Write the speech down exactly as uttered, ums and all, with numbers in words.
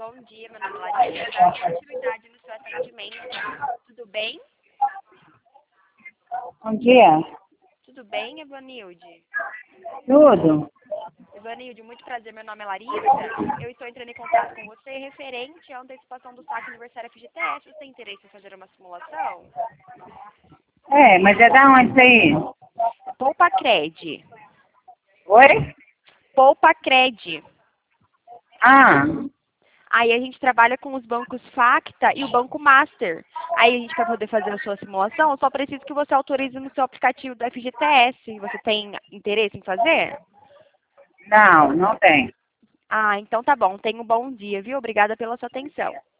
Bom dia, meu nome é Larissa, dando continuidade no seu atendimento. Tudo bem? Bom dia. Tudo bem, Evanilde? Tudo? Evanilde, muito prazer, meu nome é Larissa. Eu estou entrando em contato com você referente à antecipação do saque aniversário F G T S. Você tem interesse em fazer uma simulação? É, mas é da onde isso aí? Poupa Cred. Oi? Poupa Cred. Ah, Aí a gente trabalha com os bancos Facta e o Banco Master. Aí a gente, para poder fazer a sua simulação, eu só preciso que você autorize no seu aplicativo do F G T S. Você tem interesse em fazer? não, não tem. Ah, então tá bom. Tenha um bom dia, viu? Obrigada pela sua atenção.